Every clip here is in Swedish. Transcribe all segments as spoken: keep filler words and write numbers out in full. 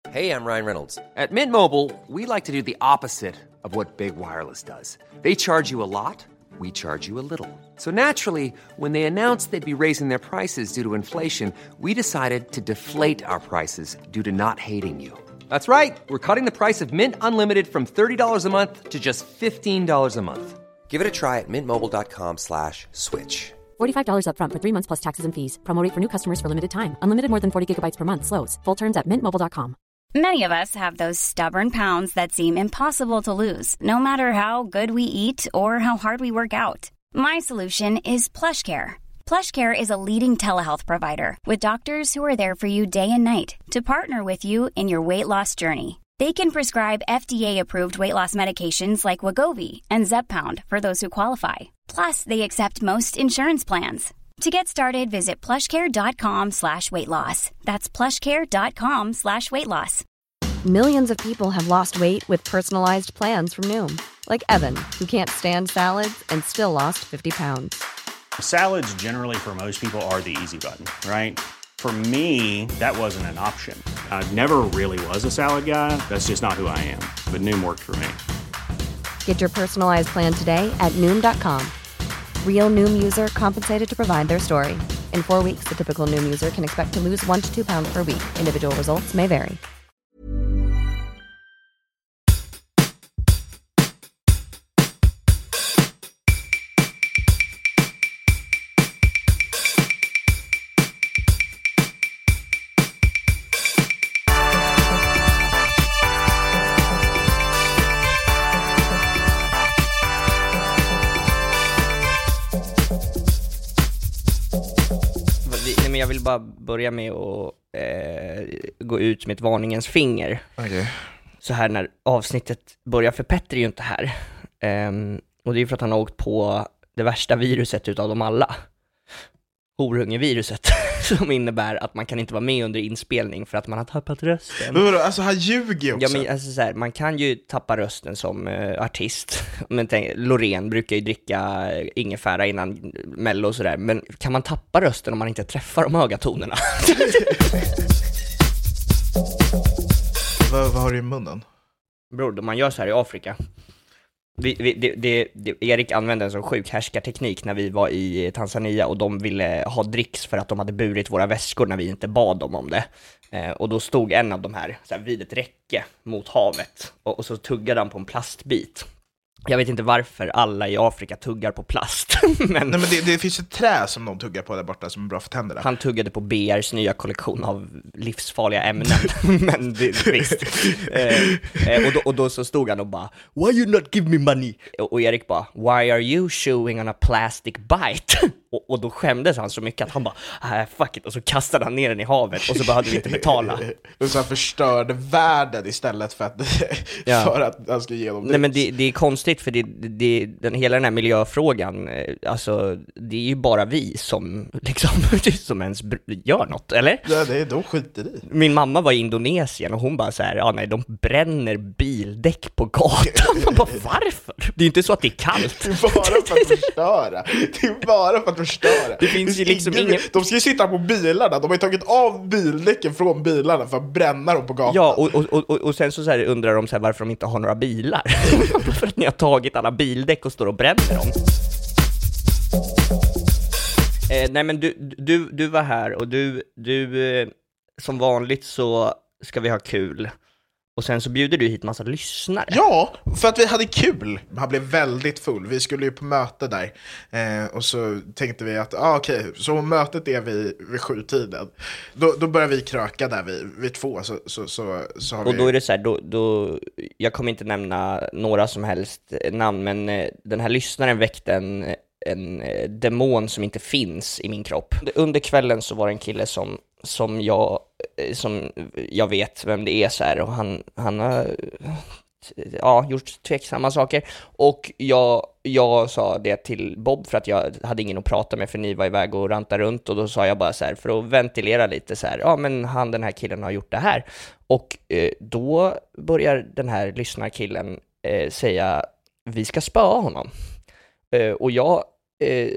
Hey, I'm Ryan Reynolds. At Mint Mobile, we like to do the opposite of what Big Wireless does. They charge you a lot, we charge you a little. So naturally, when they announced they'd be raising their prices due to inflation, we decided to deflate our prices due to not hating you. That's right. We're cutting the price of Mint Unlimited from thirty dollars a month to just fifteen dollars a month. Give it a try at mintmobile.com slash switch. forty-five dollars up front for three months plus taxes and fees. Promo rate for new customers for limited time. Unlimited more than forty gigabytes per month slows. Full terms at mint mobile dot com. Many of us have those stubborn pounds that seem impossible to lose, no matter how good we eat or how hard we work out. My solution is PlushCare. PlushCare is a leading telehealth provider with doctors who are there for you day and night to partner with you in your weight loss journey. They can prescribe F D A-approved weight loss medications like Wegovy and Zepbound for those who qualify. Plus, they accept most insurance plans. To get started, visit plushcare.com slash weight loss. That's plushcare.com slash weight loss. Millions of people have lost weight with personalized plans from Noom. Like Evan, who can't stand salads and still lost fifty pounds. Salads generally for most people are the easy button, right? For me, that wasn't an option. I never really was a salad guy. That's just not who I am. But Noom worked for me. Get your personalized plan today at Noom dot com. Real Noom user compensated to provide their story. In four weeks, the typical Noom user can expect to lose one to two pounds per week. Individual results may vary. Jag vill bara börja med att eh, gå ut med ett varningens finger. Okay. Så här när avsnittet börjar, för Petter är ju inte här. Um, och det är ju för att han har åkt på det värsta viruset utav dem alla. Horungeviruset. Som innebär att man kan inte vara med under inspelning för att man har tappat rösten. Men vadå, alltså han ljuger också. Ja, men alltså så här, man kan ju tappa rösten som uh, artist. Men tänk, Loreen brukar ju dricka ingefära innan Mello och sådär. Men kan man tappa rösten om man inte träffar de höga tonerna? vad, vad har du i munnen? Bror, man gör så här i Afrika. Vi, vi, det, det, det, Erik använde en sån sjuk härskarteknik när vi var i Tanzania och de ville ha dricks för att de hade burit våra väskor när vi inte bad dem om det. Eh, och då stod en av de här, så här vid ett räcke mot havet och, och så tuggade han på en plastbit. Jag vet inte varför alla i Afrika tuggar på plast. men Nej, men det, det finns ett trä som de tuggar på där borta som är bra för tänderna. Han tuggade på B R:s nya kollektion av livsfarliga ämnen. men det, visst. eh, och, då, och då så stod han och bara, why you not give me money? Och, och Erik bara, why are you chewing on a plastic bite? och, och då skämdes han så mycket att han bara, ah, fuck it. Och så kastade han ner den i havet och så behövde vi inte betala. och så han förstörde världen istället för att, ja. för att han skulle ge dem det. Nej, men det, det är konstigt för det, det, den, hela den här miljöfrågan, alltså det är ju bara vi som liksom som ens gör något, eller? Ja, det är de skiter i. Min mamma var i Indonesien och hon bara så här, ja nej, de bränner bildäck på gatan. Man bara, varför? Det är ju inte så att det är kallt. Det är bara för att förstöra. Det är bara för att förstöra. Det finns ju liksom ingen... ingen... De ska ju sitta på bilarna. De har ju tagit av bildäcken från bilarna för att bränna dem på gatan. Ja, och, och, och, och sen så, så här undrar de så här varför de inte har några bilar. För att ni har tagit alla bildäck och står och bränner dem. Eh, nej men du, du, du var här och du, du eh, som vanligt så ska vi ha kul. Och sen så bjuder du hit massa lyssnare. Ja, för att vi hade kul. Han blev väldigt full. Vi skulle ju på möte där. Eh, och så tänkte vi att, ah, okej, okay, så mötet är vi vid sju tiden. Då, då börjar vi kröka där vid, vid två. Så, så, så, så har och vi... då är det så här, då, då, jag kommer inte nämna några som helst namn, men eh, den här lyssnaren väckte en, en eh, demon som inte finns i min kropp. Under kvällen så var det en kille som som jag som jag vet vem det är så här, och han han har ja, gjort tveksamma saker och jag jag sa det till Bob för att jag hade ingen att prata med för ni var iväg och rantade runt, och då sa jag bara så här för att ventilera lite så här, ja men han den här killen har gjort det här, och eh, då börjar den här lyssnarkillen eh, säga vi ska spöa honom. Uh, och jag eh,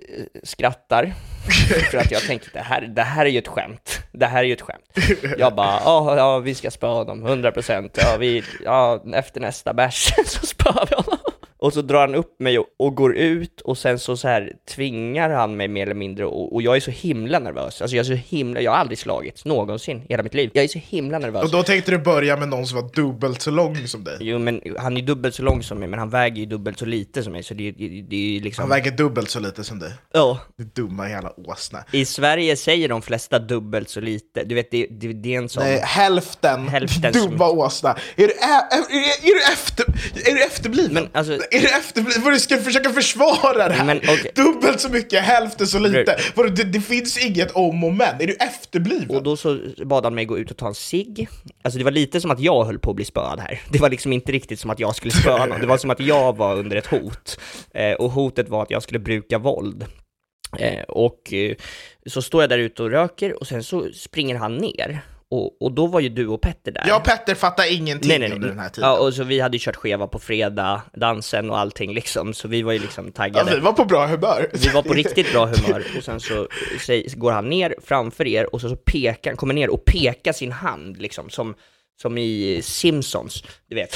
skrattar för att jag tänker det här, det här är ju ett skämt. Det här är ju ett skämt. Jag bara, ja, ja vi ska spöa dem hundra procent. Ja, vi, ja, efter nästa bärs så spöar vi honom. Och så drar han upp mig och, och går ut och sen så, så här tvingar han mig mer eller mindre och, och jag är så himla nervös. Alltså jag är så himla, jag har aldrig slagits någonsin i hela mitt liv. Jag är så himla nervös. Och då tänkte du börja med någon som var dubbelt så lång som dig? Jo, men han är dubbelt så lång som mig, men han väger ju dubbelt så lite som mig, så det, det, det är liksom... Han väger dubbelt så lite som dig? Ja. Det är dumma hela åsna. I Sverige säger de flesta dubbelt så lite. Du vet, det, det, det är en sån... Nej, hälften, hälften dumma som... åsna. Är du, är, är, är, du efter, är du efterbliven? Men alltså... Är du efterbliven? Vad du ska försöka försvara det här? Men, okay. Dubbelt så mycket, hälften så lite. Det, det finns inget om och men. Är du efterbliven? Och då så bad han mig gå ut och ta en cigg. Alltså det var lite som att jag höll på att bli spöad här. Det var liksom inte riktigt som att jag skulle spöa någon. Det var som att jag var under ett hot. Eh, och hotet var att jag skulle bruka våld. Eh, och eh, så står jag där ute och röker och sen så springer han ner. Och, och då var ju du och Petter där. Jag och Petter fattar ingenting nej, nej, nej. under den här tiden. Ja, och så vi hade kört skeva på fredag, dansen och allting liksom. Så vi var ju liksom taggade. Ja, vi var på bra humör. Vi var på riktigt bra humör. Och sen så, så går han ner framför er och så, så pekar, kommer ner och pekar sin hand liksom som... Som i Simpsons, du vet.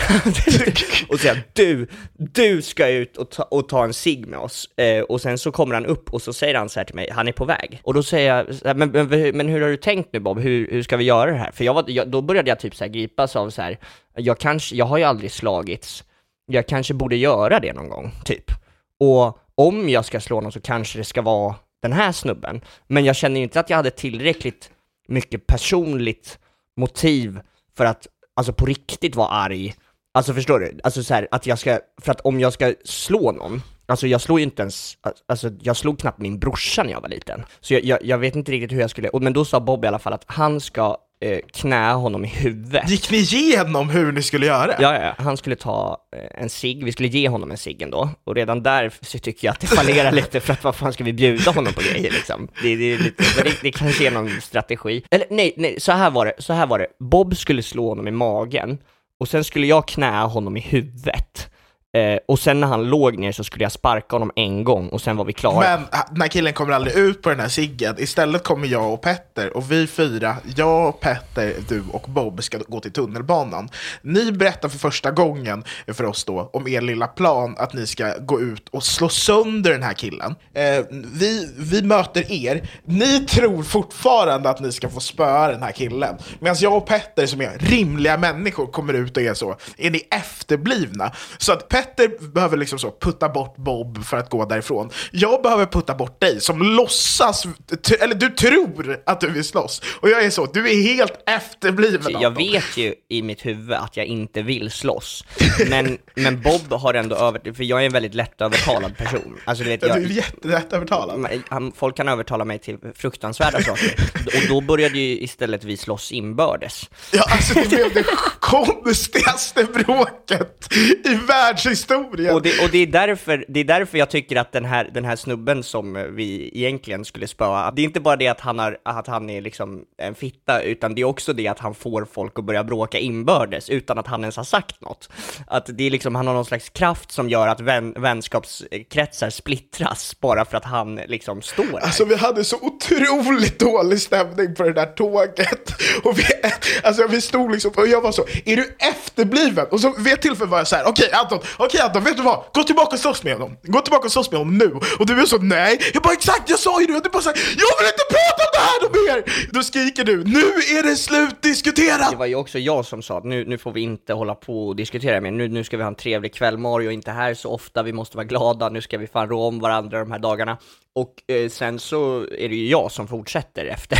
Och säger, du, du ska ut och ta, och ta en cigg med oss. Eh, och sen så kommer han upp och så säger han så här till mig, han är på väg. Och då säger jag, men, men, men hur har du tänkt nu Bob? Hur, hur ska vi göra det här? För jag var, jag, då började jag typ så här gripas av så här, jag, kanske, jag har ju aldrig slagits. Jag kanske borde göra det någon gång, typ. Och om jag ska slå någon så kanske det ska vara den här snubben. Men jag känner inte att jag hade tillräckligt mycket personligt motiv för att, alltså på riktigt vara arg. Alltså förstår du? Alltså så här, att jag ska, för att om jag ska slå någon, alltså jag slår ju inte ens, alltså jag slog knappt min brorsa när jag var liten. Så jag, jag, jag vet inte riktigt hur jag skulle, men då sa Bob i alla fall att han ska eh, knä honom i huvudet. Gick ni igenom hur ni skulle göra? Ja, ja, han skulle ta eh, en cigg, vi skulle ge honom en cigg ändå. Och redan där så tycker jag att det fallerar lite, för att vad fan ska vi bjuda honom på grejer liksom? Det, det, det, det, det kanske är någon strategi. Eller nej, nej, så här var det, så här var det. Bob skulle slå honom i magen och sen skulle jag knä honom i huvudet. Eh, och sen när han låg ner så skulle jag sparka honom en gång och sen var vi klara. Men den här killen kommer aldrig ut på den här ciggen. Istället kommer jag och Petter, och vi fyra, jag, Petter, du och Bob ska gå till tunnelbanan. Ni berättar för första gången för oss då om er lilla plan att ni ska gå ut och slå sönder den här killen. eh, vi, vi möter er. Ni tror fortfarande att ni ska få spöa den här killen, medan jag och Petter som är rimliga människor kommer ut och är så, är ni efterblivna? Så att Petter behöver liksom så putta bort Bob för att gå därifrån. Jag behöver putta bort dig som låtsas, t- eller du tror att du vill slåss. Och jag är så, du är helt efterbliven. Jag vet ju i mitt huvud att jag inte vill slåss. Men, men Bob har ändå över, för jag är en väldigt lätt övertalad person. Alltså, du vet, jag, du är jättelätt övertalad. Folk kan övertala mig till fruktansvärda saker. Och då började ju istället vi slåss inbördes. Ja, alltså det blev det konstigaste bråket i världshistorien. Och, det, och det, är därför, det är därför jag tycker att den här, den här snubben som vi egentligen skulle spöa, det är inte bara det att han, har, att han är liksom en fitta, utan det är också det att han får folk att börja bråka inbördes utan att han ens har sagt något. Att det är liksom, han har någon slags kraft som gör att vän, vänskapskretsar splittras bara för att han liksom står där. Alltså vi hade så otroligt dålig stämning på det där tåget. Och vi, alltså vi stod liksom, och jag var så, är du efterbliven? Och så vid ett tillfälle var jag så här, okej okay, Anton, okej Anton, vet du vad? Gå tillbaka och slåss med honom. Gå tillbaka och slåss med honom nu. Och du är så, nej. Jag bara, exakt, jag sa ju det. Du bara så här, jag vill inte prata om det här mer. Då skriker du, nu är det slut diskuterat. Det var ju också jag som sa att nu, nu får vi inte hålla på och diskutera mer. Nu, nu ska vi ha en trevlig kväll. Mario är inte här så ofta, vi måste vara glada. Nu ska vi fan rå om varandra de här dagarna. Och eh, sen så är det ju jag som fortsätter efter.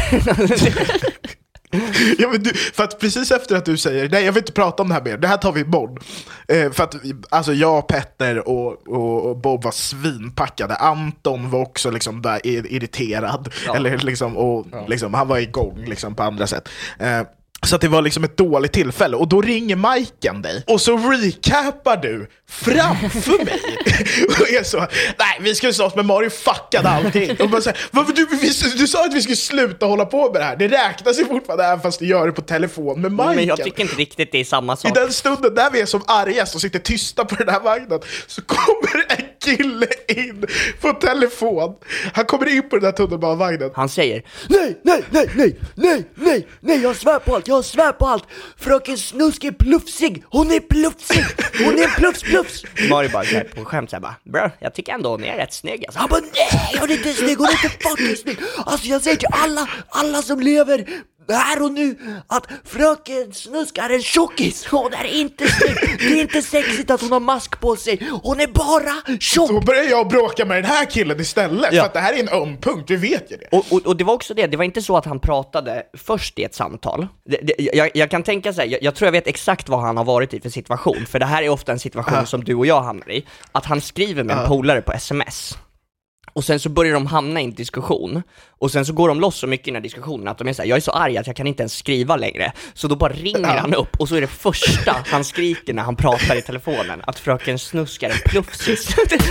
Ja, men du, för att precis efter att du säger nej, jag vill inte prata om det här mer, det här tar vi imorgon. eh, För att alltså jag, Petter och, och, och Bob var svinpackade. Anton var också liksom där irriterad, ja. Eller liksom, och ja. liksom, han var igång liksom på andra sätt. eh, Så att det var liksom ett dåligt tillfälle. Och då ringer Majken dig och så recapar du framför mig och är så, nej, vi skulle slåss med Mario, fuckade allting. Och bara så här, varför du, vi, du sa att vi skulle sluta hålla på med det här. Det räknas ju fortfarande även fast du gör det på telefon med Majken. Men jag tycker inte riktigt det är samma sak. I den stunden där vi är som argast och sitter tysta på den här vagnen så kommer en kille in på telefon. Han kommer in på den där tunnelbanevagnen. Han säger: Nej, nej, nej, nej, nej, nej, nej, jag svär på allt, jag svär på allt. Fröken Snusk är plufsig, hon är plufsig, hon är plufs, plufs. Mario bara så här på skämt så här bara: Bro, jag tycker ändå hon är rätt snygg alltså. Han bara: Nej, hon är inte snygg, hon är inte fucking snygg. Alltså jag säger till alla, alla som lever här och nu att Fröken Snusk är en tjockis. Hon är inte snygg. Det är inte sexigt att hon har mask på sig. Hon är bara tjock. Då börjar jag bråka med den här killen istället. Ja. För att det här är en öm punkt, vi vet ju det. Och, och, och det var också det, det var inte så att han pratade först i ett samtal. det, det, jag, jag kan tänka sig, jag, jag tror jag vet exakt vad han har varit i för situation. För det här är ofta en situation uh. som du och jag hamnar i. Att han skriver med en uh. polare på sms. Och sen så börjar de hamna i en diskussion. Och sen så går de loss så mycket i den här diskussionen att de är så här: jag är så arg att jag kan inte ens skriva längre. Så då bara ringer ja. han upp. Och så är det första han skriker när han pratar i telefonen att Fröken Snusk är en plufsis.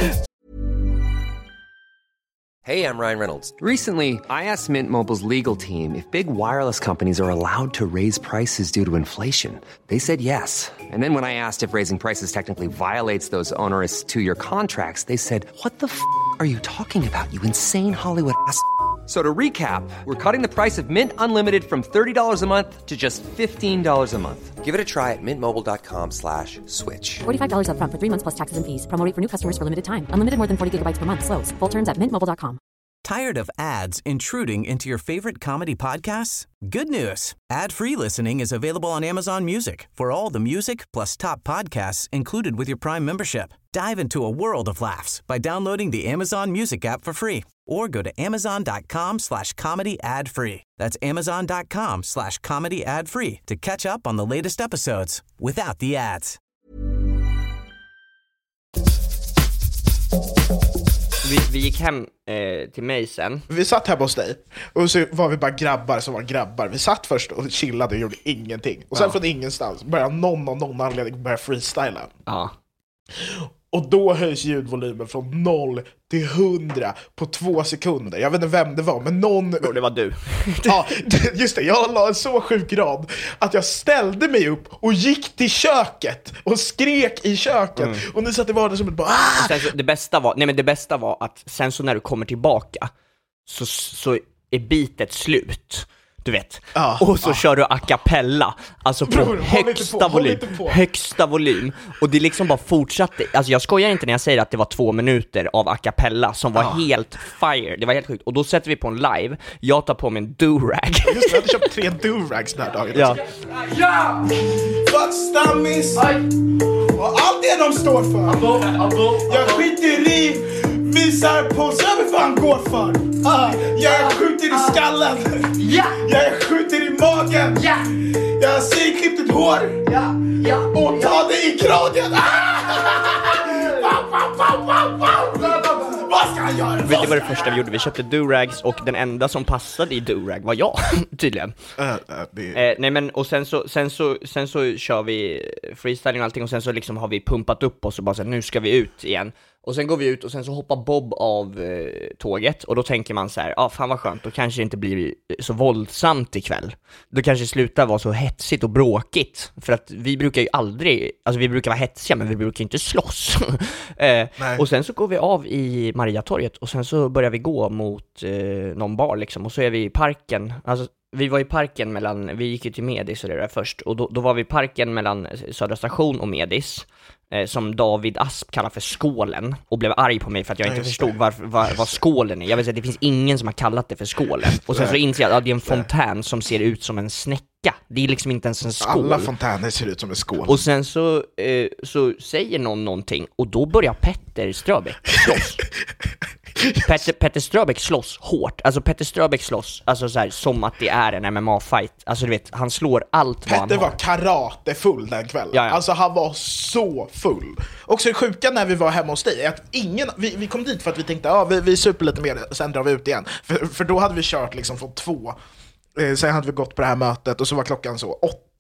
Hey, I'm Ryan Reynolds. Recently, I asked Mint Mobile's legal team if big wireless companies are allowed to raise prices due to inflation. They said yes. And then when I asked if raising prices technically violates those onerous two-year contracts, they said, what the f*** are you talking about, you insane Hollywood ass f- So to recap, we're cutting the price of Mint Unlimited from thirty dollars a month to just fifteen dollars a month. Give it a try at mintmobile.com slash switch. forty-five dollars up front for three months plus taxes and fees. Promo rate for new customers for limited time. Unlimited more than forty gigabytes per month. Slows full terms at mint mobile dot com. Tired of ads intruding into your favorite comedy podcasts? Good news. Ad-free listening is available on Amazon Music for all the music plus top podcasts included with your Prime membership. Dive into a world of laughs by downloading the Amazon Music app for free or go to amazon.com slash comedy ad free. That's amazon.com slash comedy ad free to catch up on the latest episodes without the ads. Vi, vi gick hem eh, till mig sen. Vi satt hemma hos dig och så var vi bara grabbar som var grabbar. Vi satt först och chillade och gjorde ingenting. Och sen ja. från ingenstans började någon av någon anledning börja freestyla. Ja. Och då höjs ljudvolymen från noll till hundra på två sekunder. Jag vet inte vem det var, men någon... Jo, det var du. Ja, just det. Jag la en så sjuk grad att jag ställde mig upp och gick till köket och skrek i köket. Mm. Och ni satt i vardagsrummet bara... Ah! Sen så, det bästa var, nej men det bästa var att sen så när du kommer tillbaka så, så är bitet slut. Du vet. Ah, och så ah. kör du a cappella. Alltså på Bror, högsta på, volym högsta volym. Och det liksom bara fortsatte. Alltså jag skojar inte när jag säger att det var två minuter av a cappella som var ah. helt fire. Det var helt sjukt. Och då sätter vi på en live. Jag tar på mig en do-rag. Just det, jag hade köpt tre do-rags den här dagen. Ja. Ja! Fuck stammis! Och allt det de står för. Abo, abo, jag skiter i. Visar på så vad fan går för. uh, Jag skjuter i skallen. Ja. Jag skjuter i magen. Ja. Jag ser klippt ett hår. Ja. Ja. Och tar det i kragen. Vad ska jag göra? Det var det första vi gjorde. Vi köpte do-rags och den enda som passade i do-rag var jag, tydligen. Uh, uh, det... eh, nej men och sen så, sen så sen så kör vi freestyling och allting och sen så liksom har vi pumpat upp oss och bara så här, nu ska vi ut igen. Och sen går vi ut och sen så hoppar Bob av eh, tåget. Och då tänker man så här, ja ah, fan vad skönt. Då kanske det inte blir så våldsamt ikväll. Då kanske det slutar vara så hetsigt och bråkigt. För att vi brukar ju aldrig, alltså vi brukar vara hetsiga men vi brukar inte slåss. eh, och sen så går vi av i Mariatorget. Och sen så börjar vi gå mot eh, någon bar liksom. Och så är vi i parken, alltså vi var i parken mellan, vi gick ju till Medis och det där först. Och då, då var vi i parken mellan Södra station och Medis. Eh, som David Asp kallar för skålen. Och blev arg på mig för att jag inte ja, förstod var, var, vad skålen är. Jag vill säga att det finns ingen som har kallat det för skålen. Och sen så inser jag att ja, det är en fontän som ser ut som en snäcka. Det är liksom inte ens en skål. Alla fontäner ser ut som en skål. Och sen så, eh, så säger någon någonting. Och då börjar Petter Ströbeck slåss. Petter, Petter Ströbeck slåss hårt. Alltså Petter Ströbeck slåss alltså så här, som att det är en M M A-fight. Alltså du vet, han slår allt Petter vad han var har. karatefull den kvällen. Ja, ja. Alltså han var så full. Och så det sjuka när vi var hemma hos dig är att ingen, vi, vi kom dit för att vi tänkte, ja vi, vi super lite mer, sen drar vi ut igen. För, för då hade vi kört liksom från två. Sen hade vi gått på det här mötet och så var klockan så åtta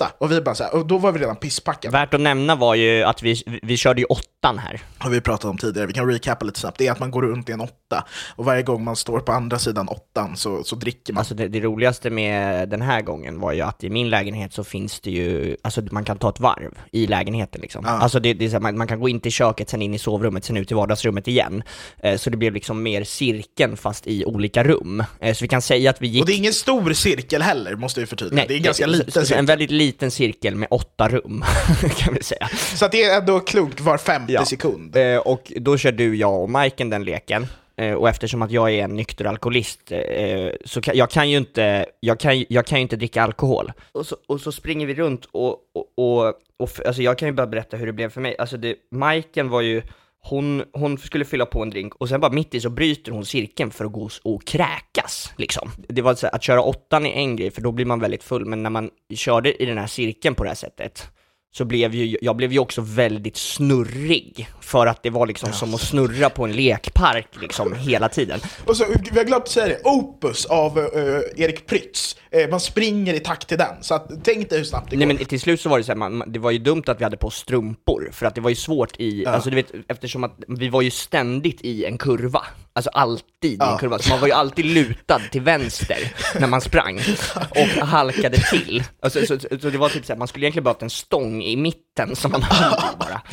åtta. Och vi bara så här, och då var vi redan pisspackade. Värt att nämna var ju att vi, vi körde ju åttan här. Har vi pratat om tidigare, vi kan recapa lite snabbt. Det är att man går runt i en åtta. Och varje gång man står på andra sidan åttan så, så dricker man. Alltså det, det roligaste med den här gången var ju att i min lägenhet så finns det ju, alltså man kan ta ett varv i lägenheten liksom. Ja. Alltså det, det är så här, man, man kan gå in till köket, sen in i sovrummet, sen ut i vardagsrummet igen. Eh, så det blev liksom mer cirkeln fast i olika rum. Eh, så vi kan säga att vi gick... Och det är ingen stor cirkel heller, måste vi förtydliga. Nej, det är en ganska så, liten så, cirkel. En väldigt liten cirkel med åtta rum, kan vi säga. Så att det är ändå klokt var femte Ja. sekund. Eh, och då kör du, jag och Majken den leken. Eh, och eftersom att jag är en nykter alkoholist eh, så kan, jag kan ju inte jag kan, jag kan ju inte dricka alkohol. Och så, och så springer vi runt och, och, och, och alltså jag kan ju bara berätta hur det blev för mig. Alltså det, Majken var ju Hon, hon skulle fylla på en drink och sen bara mitt i så bryter hon cirkeln för att gå och kräkas liksom. Det var så här, att köra åttan är en grej för då blir man väldigt full, men när man körde i den här cirkeln på det här sättet så blev ju, jag blev ju också väldigt snurrig för att det var liksom ja. som att snurra på en lekpark liksom hela tiden. Och så, vi har glömt att säga det, Opus av uh, Erik Prytz. Uh, man springer i takt till den, så att, tänk dig hur snabbt det Nej, går. men till slut så var det så här, man, det var ju dumt att vi hade på strumpor, för att det var ju svårt i, ja. alltså du vet, eftersom att vi var ju ständigt i en kurva, alltså alltid ja. i en kurva, så man var ju alltid lutad till vänster när man sprang och halkade till. Alltså, så, så, så det var typ så här, man skulle egentligen behövt en stång i mitten som man höll i bara.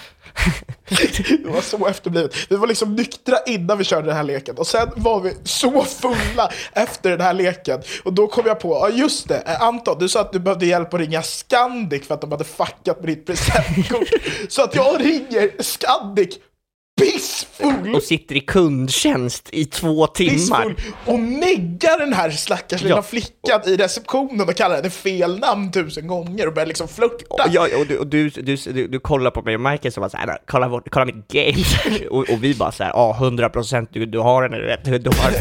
Det var så efterblivet. Vi var liksom nyktra innan vi körde den här leken. Och sen var vi så fulla efter den här leken. Och då kom jag på, ja just det, Anton, du sa att du behövde hjälp att ringa Scandic för att de hade fuckat med ditt presentkort. Så att jag ringer Scandic pissfull och sitter i kundtjänst i två timmar pissfull, och neggar den här stackars lilla ja. flickan i receptionen och kallar henne fel namn tusen gånger och börjar liksom flirta. Ja, och du, och du, du, du, du kollar på mig och Michael som var såhär, kolla, kolla mitt game. och, och vi bara såhär, ja hundra procent du, du har den rätt, du har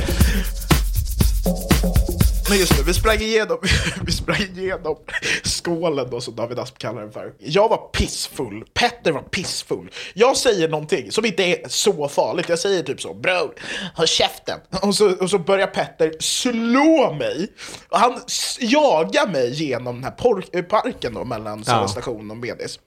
Men just det, vi sprang igenom, vi sprang igenom skålen då, som David Asp kallar den för. Jag var pissfull, Petter var pissfull. Jag säger någonting som inte är så farligt. Jag säger typ så, bro, håll käften. Och så, och så börjar Petter slå mig. Och han jagar mig genom den här por- parken då, mellan Södra station och Medis.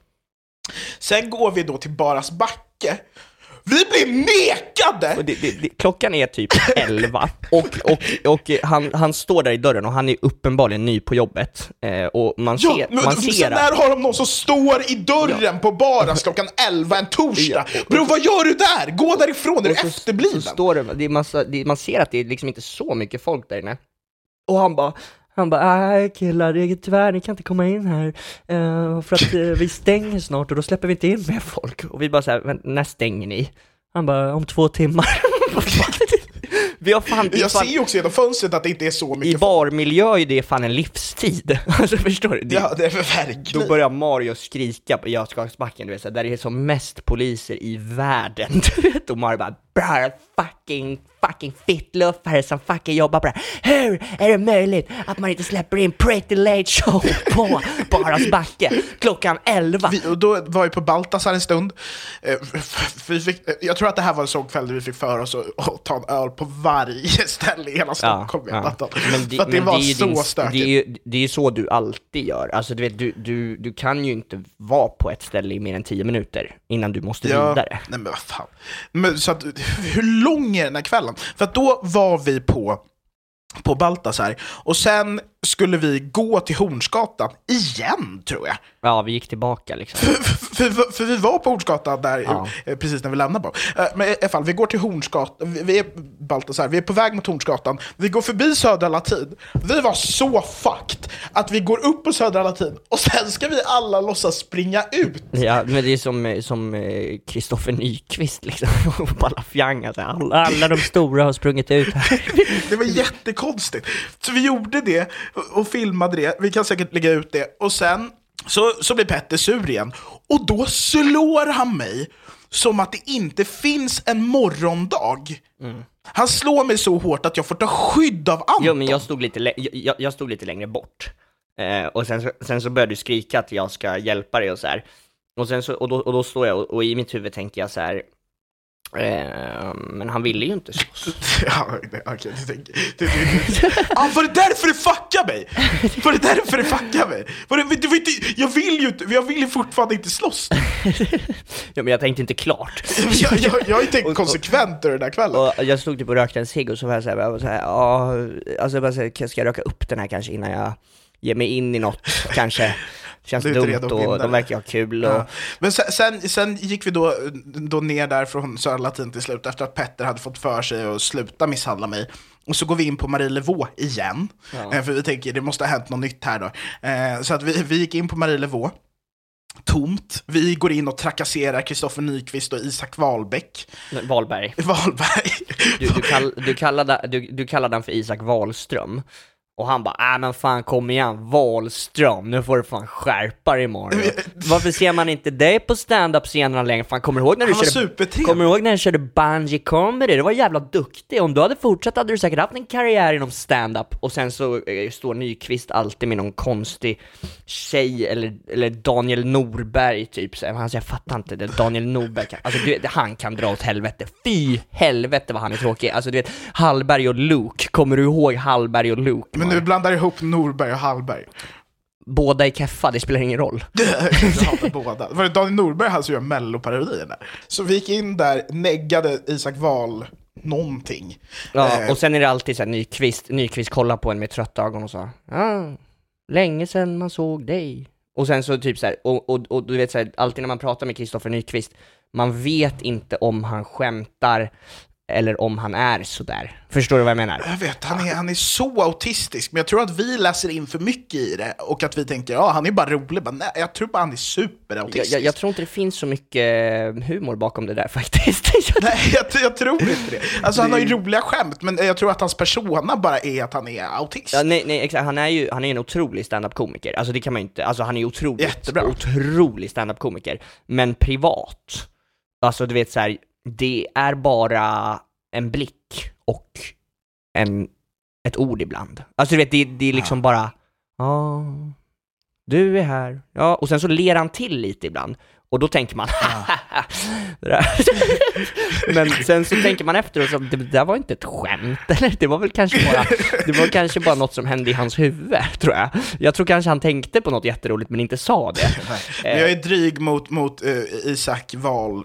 Sen går vi då till Baras backe. Vi blir nekade! Och det, det, det, klockan är typ elva och, och, och han, han står där i dörren och han är uppenbarligen ny på jobbet. Eh, och man ser, ja, men, man ser sen när har de någon som står i dörren ja. på Baras klockan elva en torsdag? Ja, Bro, vad gör du där? Gå därifrån, är du efterbliven? Så står det, det är massa, det, man ser att det är liksom inte så mycket folk där inne. Och han bara... Han bara, nej killar, det är tyvärr, ni kan inte komma in här uh, för att uh, vi stänger snart och då släpper vi inte in mer folk. Och vi bara såhär, men när stänger ni? Han bara, om två timmar. Vi har fan, jag fan, ser ju också genom fönstret att det inte är så mycket. I barmiljö är det fan en livstid. Alltså förstår du? Det, ja, det är verkligen. Då börjar Mario skrika på Götgatsbacken, du vet, så där det är som mest poliser i världen. Du vet, och Mario bara, bra, fucking fucking fittluffare som fucking jobbar på det. Hur är det möjligt att man inte släpper in Pretty Late Show på Baras backe klockan elva? Vi, och då var vi på Baltasar en stund. Eh, vi fick, jag tror att det här var en sån kväll där vi fick för oss att, att ta en öl på varje ställe i hela Stockholm. Ja, ja. Men det, för att det var det så din, stökigt. Det är ju det är ju så du alltid gör. Alltså du vet, du, du, du kan ju inte vara på ett ställe i mer än tio minuter innan du måste ja, vidare. Nej men vad fan. Men, så att, hur lång är den här kvällen? För att då var vi på på Baltasar och sen skulle vi gå till Hornsgatan igen, tror jag. Ja, vi gick tillbaka liksom. För, för, för, för vi var på Hornsgatan där ja. precis när vi lämnade bara. Men i alla fall, vi går till Hornsgatan, vi är Baltasar, vi är på väg mot Hornsgatan. Vi går förbi Södra Latin. Vi var så fucked att vi går upp på Södra Latin och sen ska vi alla låtsas springa ut. Ja, men det är som som Kristoffer Nyqvist liksom på Balafjang, alltså, alla, alla de stora har sprungit ut här. Det var jättekonstigt. Så vi gjorde det och filmade det. Vi kan säkert lägga ut det. Och sen så, så blir Petter sur igen. Och då slår han mig som att det inte finns en morgondag. Mm. Han slår mig så hårt att jag får ta skydd av Anton. Jo, men jag stod lite, lä- jag, jag stod lite längre bort. Eh, och sen så, sen så började du skrika att jag ska hjälpa dig och så här. Och, sen så, och, då, och då står jag och, och i mitt huvud tänker jag så här: Eh, men han ville ju inte slåss. Ja, okej, okay, du tänker... Du, du, du. Ah, var det därför det fuckade mig? Var det därför det fuckade mig? Var det, det var inte, jag vill ju inte, jag vill ju fortfarande inte slåss. Ja, men jag tänkte inte klart. jag, jag, jag har ju tänkt konsekvent den där kvällen. Och jag stod typ och rökte en cigg och så var jag såhär, jag var såhär, ja, alltså jag bara såhär, ska jag röka upp den här kanske innan jag ger mig in i något, kanske. Känns dumt och de verkar ha kul. Och... Ja. Men sen, sen, sen gick vi då, då ner där från Södra Latin till slut efter att Petter hade fått för sig att sluta misshandla mig. Och så går vi in på Marielevaux igen. Ja. För vi tänker, det måste ha hänt något nytt här då. Så att vi, vi gick in på Marielevaux. Tomt. Vi går in och trakasserar Kristoffer Nyqvist och Isak Wahlbäck. Wahlberg. Wahlberg. Du, du, kall, du, kallade, du, du kallade han för Isak Wahlström. Och han bara, äh men fan kom igen, Wahlström, nu får du fan skärpa dig imorgon. Varför ser man inte dig på stand-up-scenerna längre? Fan, kommer du ihåg när du körde, kommer du ihåg när du körde bungee comedy? Du var jävla duktig. Om du hade fortsatt hade du säkert haft en karriär inom stand-up. Och sen så eh, står Nyqvist alltid med någon konstig tjej eller, eller Daniel Norberg typ. Så han säger, jag fattar inte det, Daniel Norberg kan, alltså du vet, han kan dra åt helvete. Fy helvete vad han är tråkig. Alltså du vet, Hallberg och Luke, kommer du ihåg Hallberg och Luke? Men nu blandar ihop Norberg och Hallberg. Båda är keffa, det spelar ingen roll. båda. Var det Daniel Norberg han som gör melloparodierna? Så vi gick in där, neggade Isak Wahl någonting. Ja, och sen är det alltid så här, Nyqvist, Nyqvist kollar på en med trötta ögon och så. Ja, länge sedan man såg dig. Och sen så typ så här, och, och, och du vet så här, alltid när man pratar med Kristoffer Nyqvist, man vet inte om han skämtar eller om han är så där. Förstår du vad jag menar? Jag vet, han är, han är så autistisk. Men jag tror att vi läser in för mycket i det. Och att vi tänker, ja han är bara rolig. Men nej, jag tror bara han är superautistisk. Jag, jag, jag tror inte det finns så mycket humor bakom det där faktiskt. Nej, jag, jag tror inte det. Alltså han har ju roliga skämt. Men jag tror att hans persona bara är att han är autist. Ja, nej, nej, exakt. Han är ju han är en otrolig stand-up-komiker. Alltså det kan man inte, alltså han är otroligt, Jättebra. otrolig stand-up-komiker. Men privat, alltså du vet så här, det är bara en blick och en, ett ord ibland. Alltså du vet, det, det är liksom ja. bara ja, du är här. Ja, och sen så ler han till lite ibland. Och då tänker man ja. Men sen så tänker man efter och så, det där var inte ett skämt. Eller det var väl kanske bara det var kanske bara något som hände i hans huvud, tror jag. Jag tror kanske han tänkte på något jätteroligt men inte sa det. Men jag är dryg mot, mot uh, Isak Wahl.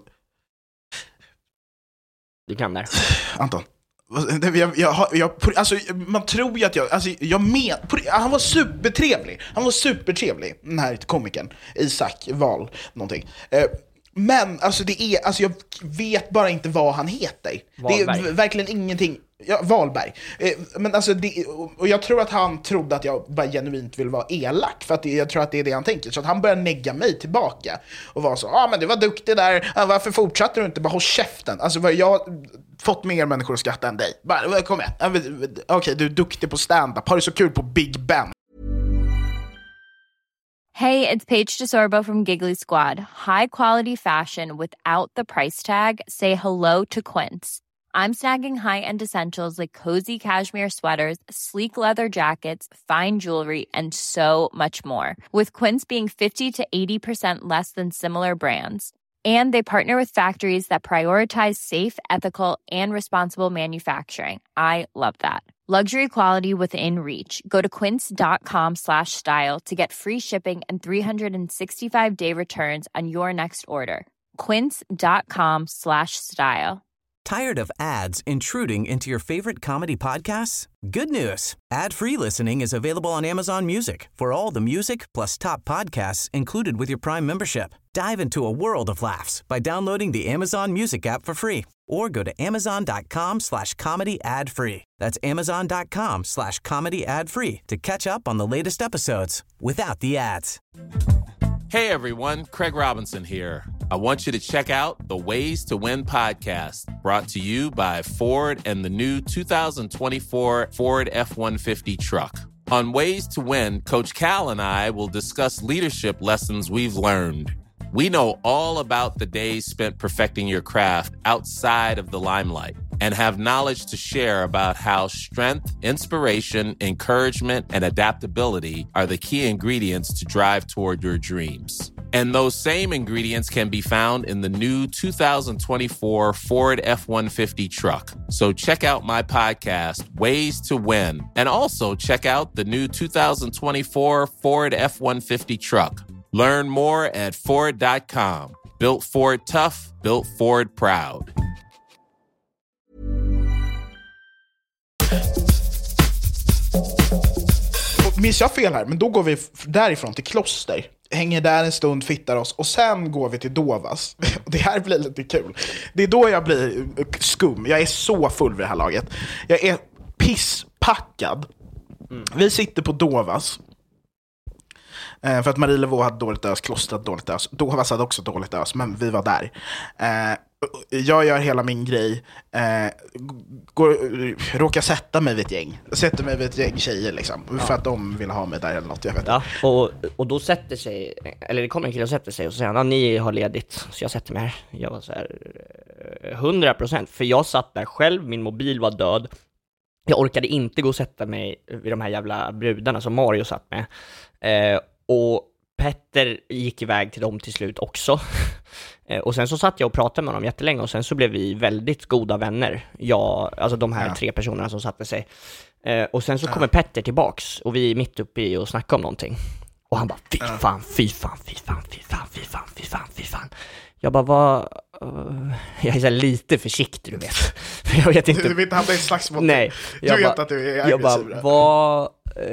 Du kan där. Anton. Jag, jag, jag, alltså, man tror ju att jag, alltså, jag men, han var supertrevlig. Han var supertrevlig, den här komikern Isak Wahl någonting. Eh, men alltså det är, alltså jag vet bara inte vad han heter. Wahlberg. Det är verkligen ingenting. Ja, Wahlberg. Eh, men alltså det, och jag tror att han trodde att jag bara genuint vill vara elak, för att det, jag tror att det är det han tänker. Så att han började negga mig tillbaka och var så, ja ah, men du var duktig där, ah, varför fortsatte du inte bara håll käften? Alltså vad jag fått mer människor att skratta än dig. Bara, kom igen. Okej, okay, du är duktig på stand-up. Har du så kul på Big Ben? Hey, it's Paige DeSorbo from Giggly Squad. High quality fashion without the price tag. Say hello to Quince. I'm snagging high-end essentials like cozy cashmere sweaters, sleek leather jackets, fine jewelry, and so much more. With Quince being fifty to eighty percent less than similar brands. And they partner with factories that prioritize safe, ethical, and responsible manufacturing. I love that. Luxury quality within reach. Go to quince.com slash style to get free shipping and three sixty-five day returns on your next order. Quince.com slash style. Tired of ads intruding into your favorite comedy podcasts? Good news. Ad-free listening is available on Amazon Music for all the music plus top podcasts included with your Prime membership. Dive into a world of laughs by downloading the Amazon Music app for free or go to amazon.com slash comedy ad free. That's amazon.com slash comedy ad free to catch up on the latest episodes without the ads. Hey everyone, Craig Robinson here. I want you to check out the Ways to Win podcast, brought to you by Ford and the new two thousand twenty-four Ford F one fifty truck. On Ways to Win, Coach Cal and I will discuss leadership lessons we've learned. We know all about the days spent perfecting your craft outside of the limelight and have knowledge to share about how strength, inspiration, encouragement, and adaptability are the key ingredients to drive toward your dreams. And those same ingredients can be found in the new two thousand twenty-four Ford F one fifty truck. So check out my podcast, Ways to Win, and also check out the new two thousand twenty-four Ford F one fifty truck. Learn more at Ford dot com. Built Ford tough, built Ford proud. Minns jag fel här, men då går vi därifrån till Kloster. Hänger där en stund, fittar oss och sen går vi till Dovas. Det här blir lite kul. Det är då jag blir skum. Jag är så full vid det här laget. Jag är pisspackad. Mm. Vi sitter på Dovas. Eh, för att Marie Levaux hade dåligt ös, Kloster hade dåligt ös. Dovas hade också dåligt ös, men vi var där. Eh, jag gör hela min grej. Eh, går, råkar sätta mig vid ett gäng. Sätter mig vid ett gäng tjejer liksom. Ja. För att de vill ha mig där eller något, jag vet inte. Ja, och, och då sätter sig, eller det kommer en kille och sätter sig och så säger han, ja, ni har ledigt. Så jag sätter mig här. Jag var så här hundra procent. För jag satt där själv, min mobil var död. Jag orkade inte gå och sätta mig vid de här jävla brudarna som Mario satt med. Eh, och Petter gick iväg till dem till slut också. eh, och sen så satt jag och pratade med dem jättelänge. Och sen så blev vi väldigt goda vänner. Jag, alltså de här ja. tre personerna som satte sig. Eh, och sen så ja. kommer Petter tillbaks. Och vi är mitt uppe i och snackar om någonting. Och han bara, fy fan, fy fan, fy fan, fy fan, fy fan, fy fan, fy fan. Jag bara, vad... Uh, jag är så lite försiktig, du vet. Jag vet inte. Du vet inte hamna i ett slags mått. Nej. Du vet bara, att du är aggressiv. Jag bara, vad...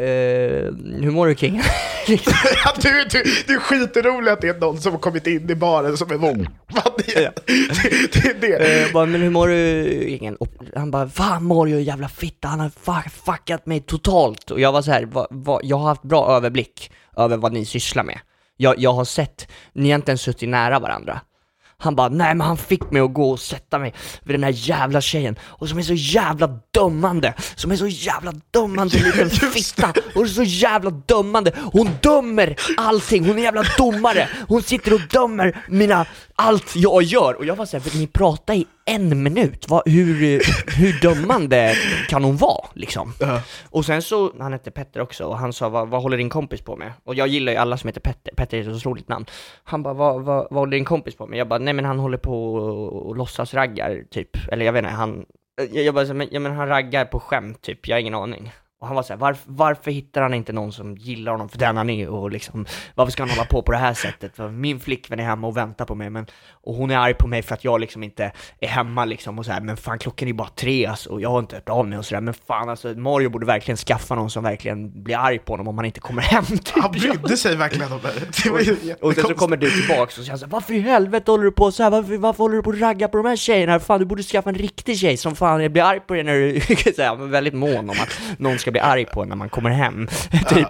Uh, hur mår du, King? Ja, du, du, du är skitrolig att det är någon som har kommit in i baren som är våld. Det, det, det är det. Uh, bara, men hur mår du, King? Och han bara, fan Mario, jävla fitta. Han har fuck, fuckat mig totalt. Och jag var så här, va, va, jag har haft bra överblick över vad ni sysslar med. Jag, jag har sett, ni har inte ens suttit nära varandra. Han bara, nej men han fick mig att gå och sätta mig vid den här jävla tjejen. Och som är så jävla dömande. Som är så jävla dömande liten fitta. Och så jävla dömande. Hon dömer allting, hon är jävla domare. Hon sitter och dömer mina, allt jag gör. Och jag var så här, ni pratar i en minut. Vad, hur, hur dömande kan hon vara liksom? Uh-huh. Och sen så, han hette Petter också. Och han sa, vad, vad håller din kompis på med? Och jag gillar ju alla som heter Petter. Petter är ett så roligt namn. Han bara, vad, vad, vad håller din kompis på med? Jag bara, nej men han håller på och, och låtsas raggar typ. Eller jag vet inte, han jag, jag bara så, men, ja, men han raggar på skämt typ. Jag har ingen aning. Och han var så här, varför, varför hittar han inte någon som gillar honom för den han är? Och liksom, varför ska han hålla på på det här sättet? För min flickvän är hemma och väntar på mig. Men, och hon är arg på mig för att jag liksom inte är hemma liksom. Och så här, men fan, klockan är bara tre alltså, och jag har inte hört av mig och sådär. Men fan alltså, Mario borde verkligen skaffa någon som verkligen blir arg på honom om han inte kommer hem typ. Han brydde sig verkligen om det. Det var ju och sen så kommer du tillbaks och säger så här, varför i helvete håller du på så här? Varför, varför håller du på att ragga på de här tjejerna? Fan, du borde skaffa en riktig tjej som fan blir arg på dig när du så här, väldigt mån om att någon ska bli arg på när man kommer hem typ.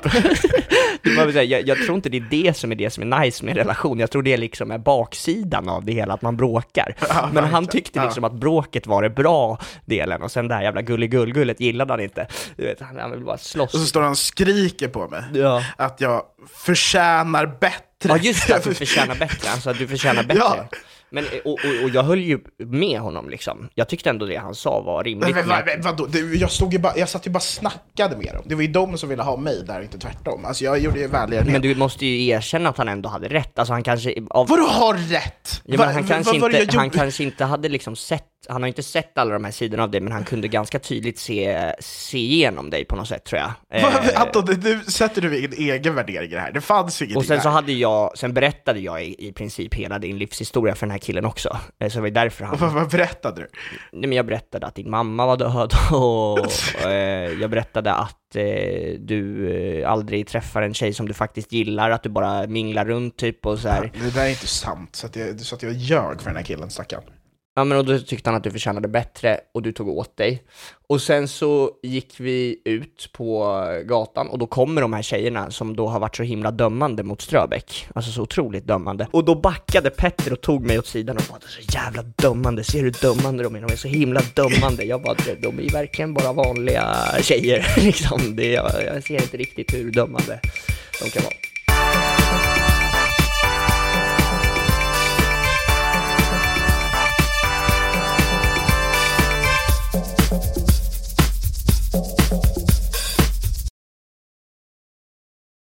jag, jag tror inte det är det som är det som är nice med en relation. Jag tror det liksom är baksidan av det hela, att man bråkar. Ja, men han tyckte liksom ja. att bråket var det bra delen, och sen det här jävla gulligullgullet gillade han inte. Du vet, han vill bara slåss. Och så står han och skriker på mig ja. att jag förtjänar bättre. Ja just det, att du förtjänar bättre. Alltså att du förtjänar bättre. Ja. Men, och, och, och jag höll ju med honom liksom. Jag tyckte ändå det han sa var rimligt. Men, men, men, vadå? Det, jag, stod ju bara, jag satt ju bara snackade med dem. Det var ju de som ville ha mig där, inte tvärtom. Alltså jag gjorde ju välgörenhet. Men du måste ju erkänna att han ändå hade rätt. Alltså han kanske... Av... Vadå har rätt? Ja, men han, va, kanske va, inte, han kanske inte hade liksom sett... Han har inte sett alla de här sidorna av dig, men han kunde ganska tydligt se, se igenom dig på något sätt, tror jag. Va, eh, Anton, du sätter du egen egen värdering i det här. Det fanns ingenting. Och sen här. så hade jag, sen berättade jag i, i princip hela din livshistoria för den här killen också. Eh, så det var därför han... Och vad, vad berättade du? Nej, men jag berättade att din mamma var död och eh, jag berättade att eh, du eh, aldrig träffar en tjej som du faktiskt gillar, att du bara minglar runt typ och så här. Ja, det där är inte sant, så att jag, så att jag ljög för den här killen, stackarn. Ja, men och då tyckte han att du förtjänade bättre och du tog åt dig. Och sen så gick vi ut på gatan och då kommer de här tjejerna som då har varit så himla dömande mot Ströbeck. Alltså så otroligt dömande. Och då backade Petter och tog mig åt sidan och bara, så jävla dömande, ser du dömande de är? De är så himla dömande. Jag bara, de är verkligen bara vanliga tjejer liksom. Det, jag, jag ser inte riktigt hur dömande de kan vara.